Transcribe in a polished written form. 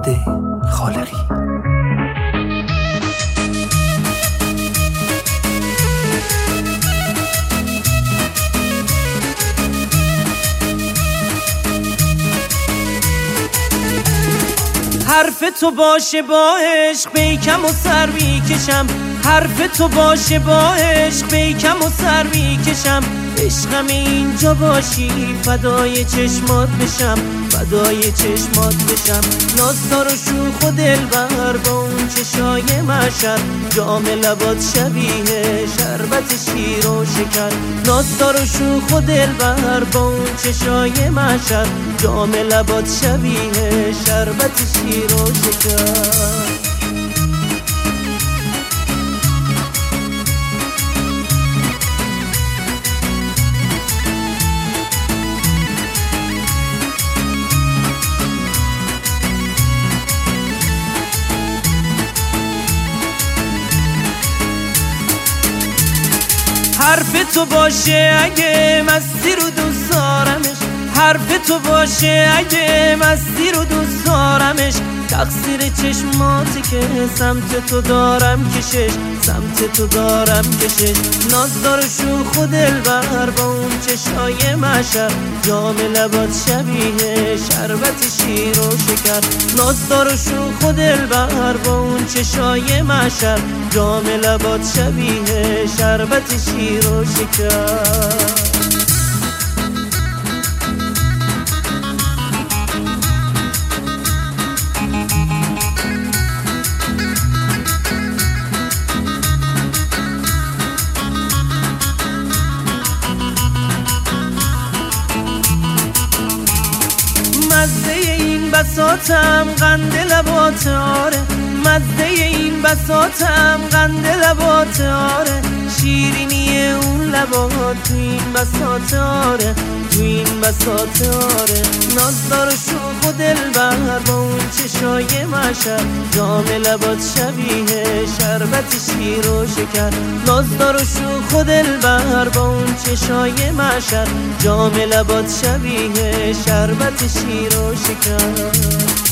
فرهاد خالقی. حرف تو باشه با عشق بیکم و سر میکشم، حرف تو باشه با عشق بیکم و سر میکشم، عشقم اینجا باشی فدای چشمات بشم، فدای چشمات بشم. نازدار و شوخ و دلبر با اون چشای مشر، جام لبات شبیه شربت شیر و شکر. نازدار و شوخ و دلبر با اون چشای مشر، جام لبات شبیه شربت شیر و شکر. حرف تو باشه اگه مستی رو دوست دارمش، حرف تو باشه اگه مستی رو دوست دارمش، تقصیر چشماتی که سمت تو دارم کشش، سمت تو دارم کشش. نازدار و شوخ و دلبر با اون چشای مشر، جام لبات شبیه شربت شیر و شکر. نازدار و شوخ و دلبر با اون چشای مشر، جام لبات شبیه شربت شیر و شکر. مزه این بساطم قند لبات آره، مزه این بساطم قند لبات آره، شیرینی اون لبات تو این بساط آره، تو این بساط آره. نازدار و شوخ و دلبر با اون چشای مشر، جام لبات شبیه شربت شیر و شکر. نازدار و شوخ و دلبر با اون چشای مشر، جام لبات شبیه شربت شیر و شکر.